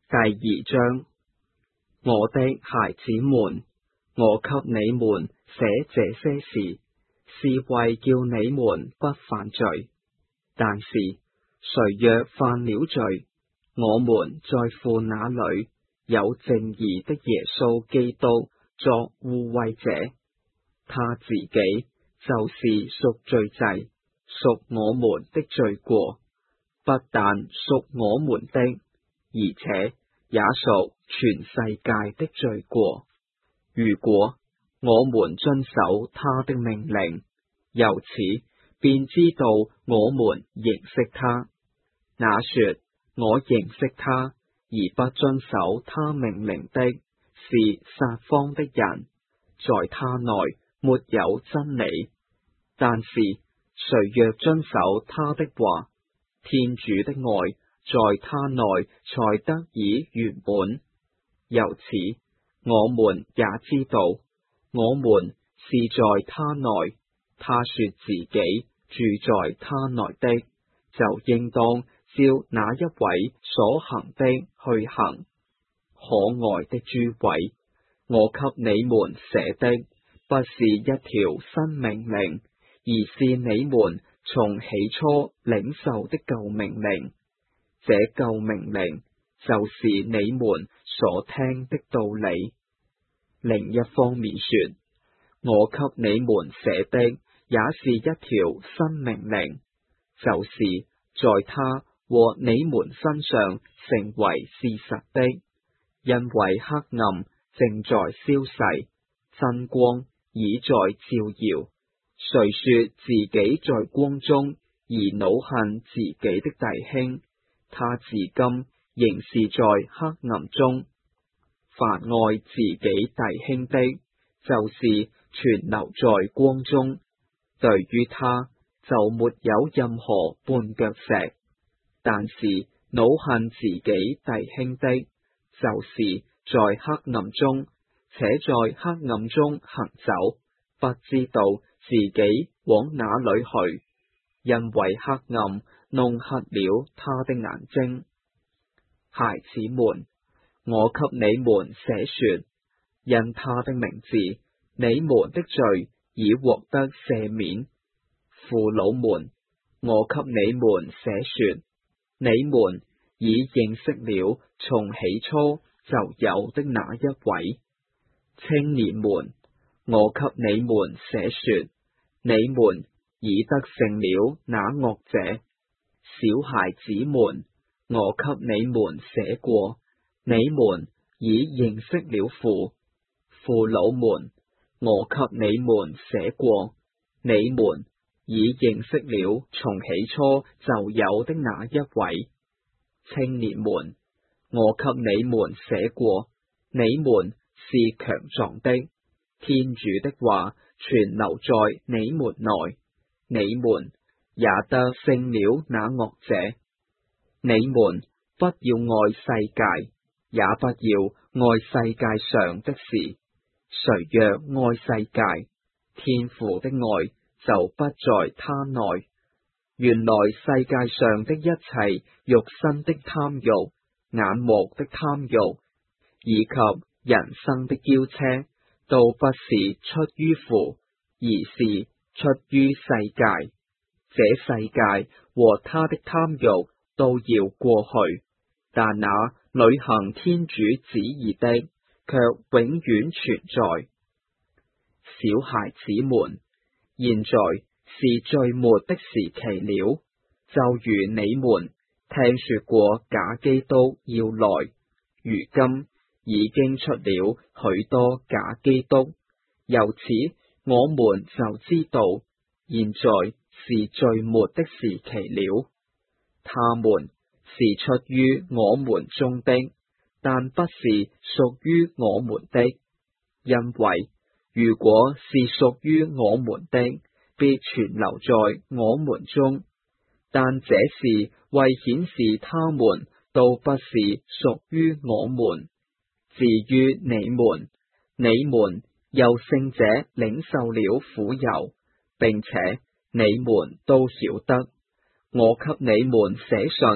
第2章。我的孩子們，我給你們寫這些事，是為叫你們不犯罪。但是，誰若犯了罪，我們在父那裏有正義的耶穌基督作護衛者，他自己就是贖罪祭，贖我們的罪過，不但贖我們的，而且也贖全世界的罪過。如果我們遵守他的命令，由此便知道我們認識他。那說我認識他而不遵守他命令的，是撒謊的人，在他內沒有真理。但是誰若遵守他的話，天主的愛在他內才得以圓滿。由此我們也知道，我們是在他內，他說自己住在他內的，就應當照那一位所行的去行。可愛的諸位，我給你們寫的不是一條新命令，而是你們從起初領受的舊命令。這舊命令就是你們所聽的道理。另一方面說，我給你們寫的也是一條新命令，就是在他和你們身上成為事實的，因為黑暗正在消逝，真光已在照耀。誰說自己在光中而惱恨自己的弟兄，他至今仍是在黑暗中。凡愛自己弟兄的，就是存留在光中，對於他就沒有任何絆腳石。但是惱恨自己弟兄的，就是在黑暗中，且在黑暗中行走，不知道自己往哪裏去，因為黑暗弄瞎了他的眼睛。孩子們，我給你們寫說，因他的名字，你們的罪已獲得赦免。父老們，我給你們寫說，你們已認識了從起初就有的那一位。青年們，我給你們寫說，你們已得勝了那惡者。小孩子們，我給你們寫過，你們已認識了父。父老們，我給你們寫過，你們已認識了從起初就有的那一位。青年們，我給你們寫過，你們是強壯的，天主的話存留在你們內，你們也得勝了那惡者。你們不要愛世界，也不要愛世界上的事。誰若愛世界，天父的愛就不在他內。原來世界上的一切肉身的貪慾、眼目的貪慾，以及人生的驕奢，都不是出於父，而是出於世界。這世界和他的貪慾都要過去，但那履行天主旨意的，卻永遠存在。小孩子們，現在是最末的時期了，就如你們聽說過假基督要來，如今已經出了許多假基督。由此我們就知道，現在是最末的時期了。他們是出於我們中的，但不是屬於我們的，因為如果是屬於我們的，必存留在我們中。但這是為顯示他們都不是屬於我們。至於你們，你們由聖者領受了傅油，並且你們都曉得，我給你們寫信，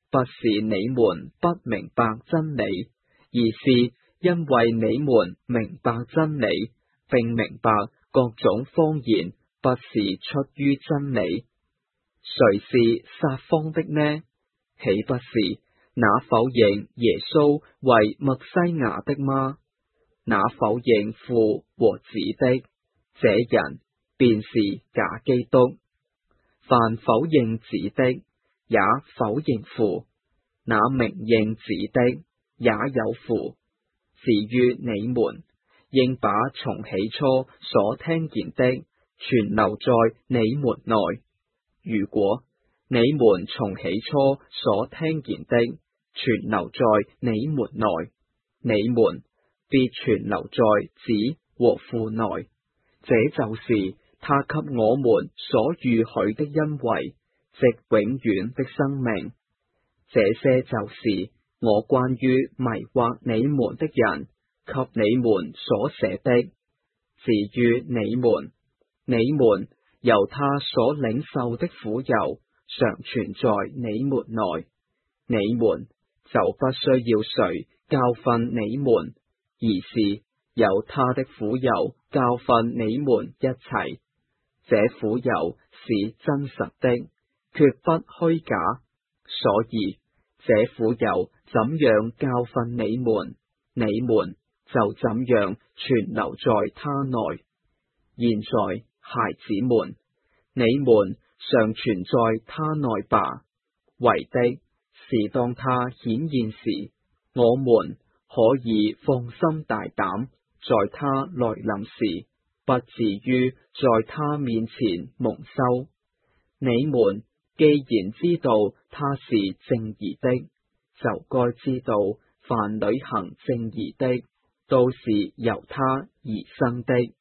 不是你們不明白真理，而是因為你們明白真理，並明白各種謊言不是出於真理。誰是撒謊的呢？豈不是那否認耶穌為默西亞的嗎？那否認父和子的，這人便是假基督。凡否認子的，也否認父；那明認子的，也有父。至於你們，應把從起初所聽見的存留在你們內。如果你們從起初所聽見的存留在你們內，你們必存留在子和父內。這就是他給我們所預許的恩惠，即永遠的生命。這些就是我關於迷惑你們的人給你們所寫的。至於你們由他所領受的苦油常存在你們內，你們就不需要誰教訓你們，而是有他的苦油教訓你們一齊。這苦油是真實的，決不虛假，所以這苦油怎樣教訓你們，你們就怎樣存留在他內。現在，孩子們，你們常存在他內吧，為的是當他顯現時，我們可以放心大膽，在他來臨時，不至於在他面前蒙羞。你們既然知道他是正義的，就該知道凡履行正義的，都是由他而生的。